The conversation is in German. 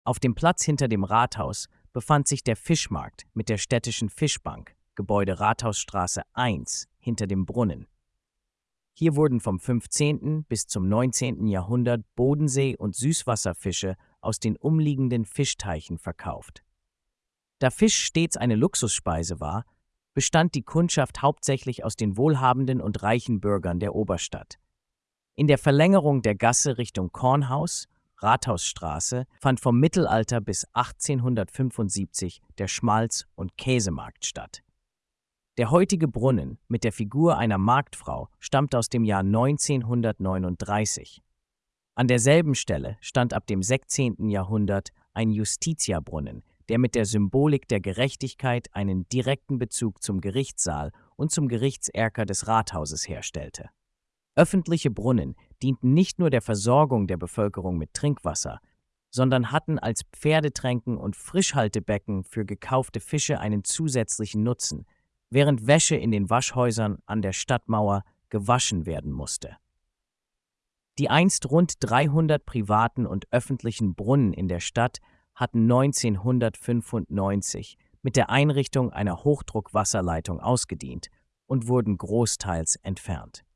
Auf dem Platz hinter dem Rathaus befand sich der Fischmarkt mit der städtischen Fischbank, Gebäude Rathausstraße 1, hinter dem Brunnen. Hier wurden vom 15. bis zum 19. Jahrhundert Bodensee- und Süßwasserfische aus den umliegenden Fischteichen verkauft. Da Fisch stets eine Luxusspeise war, bestand die Kundschaft hauptsächlich aus den wohlhabenden und reichen Bürgern der Oberstadt. In der Verlängerung der Gasse Richtung Kornhaus, Rathausstraße, fand vom Mittelalter bis 1875 der Schmalz- und Käsemarkt statt. Der heutige Brunnen mit der Figur einer Marktfrau stammt aus dem Jahr 1939. An derselben Stelle stand ab dem 16. Jahrhundert ein Justitiabrunnen, der mit der Symbolik der Gerechtigkeit einen direkten Bezug zum Gerichtssaal und zum Gerichtserker des Rathauses herstellte. Öffentliche Brunnen dienten nicht nur der Versorgung der Bevölkerung mit Trinkwasser, sondern hatten als Pferdetränken und Frischhaltebecken für gekaufte Fische einen zusätzlichen Nutzen, während Wäsche in den Waschhäusern an der Stadtmauer gewaschen werden musste. Die einst rund 300 privaten und öffentlichen Brunnen in der Stadt hatten 1995 mit der Einrichtung einer Hochdruckwasserleitung ausgedient und wurden großteils entfernt.